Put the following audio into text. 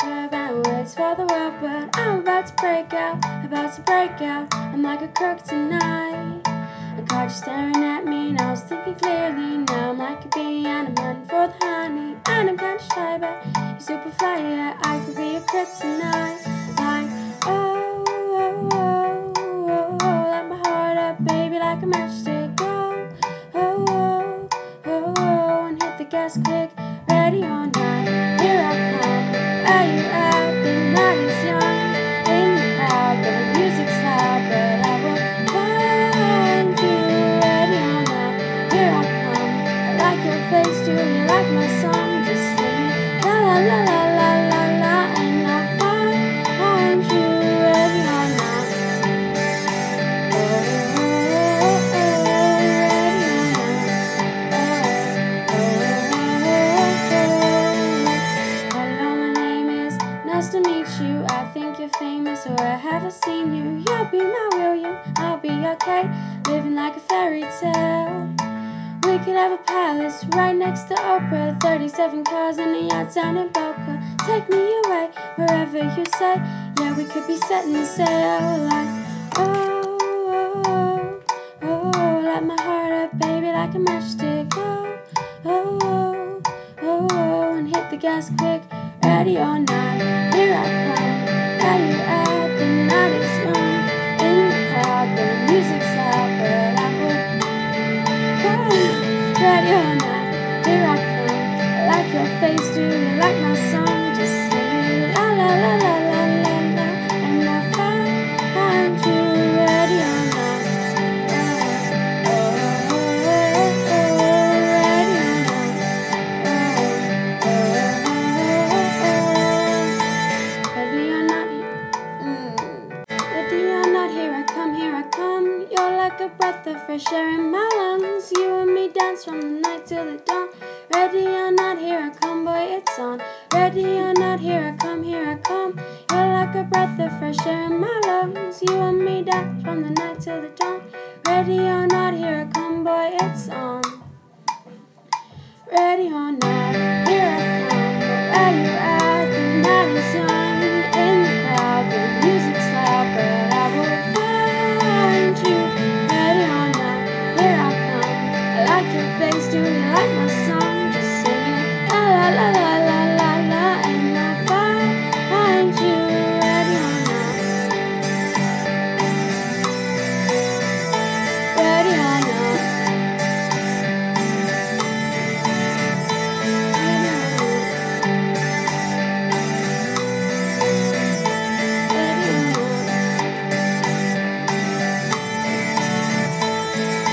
caravan waits for the world, but I'm about to break out, about to break out. I'm like a crook tonight. I caught you staring at me and I was thinking clearly. Now I'm like a bee and I'm hunting for the honey. And I'm kinda shy, but you're super fly, yeah. I could be a kryptonite. Like, oh, oh, oh, oh, oh. Light my heart up, baby, like a matchstick. Oh, oh, oh, oh, oh. And hit the gas quick, ready or not. Here I come, where you at? The night is young, in the crowd, the music's loud, but I will find you, ready or not. Here I come, I like your face, do you like my song? Just sing it, la la la la la la la, and I'll find you, ready or not. Oh, oh, oh, oh, ready or not. Oh, oh, oh, oh. Hello, my name is, nice to meet you. I think you're famous, or I haven't seen you. You'll be my William, I'll be okay, living like a fairy tale. We could have a palace right next to Oprah, 37 cars and a yacht down in Boca. Take me away, wherever you say. Yeah, we could be setting sail. Like, oh, oh, oh, oh. Light my heart up, baby, like a matchstick. Oh, oh, oh, oh, oh. And hit the gas quick, ready or not. Here I come, where you at? The night is young, in the crowd, the music's loud, but I will find, ready or not. Here I come, I like your face, do you like my song? Just sing it, la la la la la la la, and I'll find you, ready or not. Oh, oh, oh, oh, oh, ready or not. Oh, oh, oh, oh, ready or not. Ready or not, here I come, here I come. You're like a breath of fresh air in my lungs. You and me dance from the night till the dawn. Ready or not, here I come, boy, it's on. Ready or not, here I come, here I come. You're like a breath of fresh air in my lungs. You and me dance from the night till the dawn. Ready or not, here I come, boy, it's on. Ready or not, here I come. Where you at? The night is young.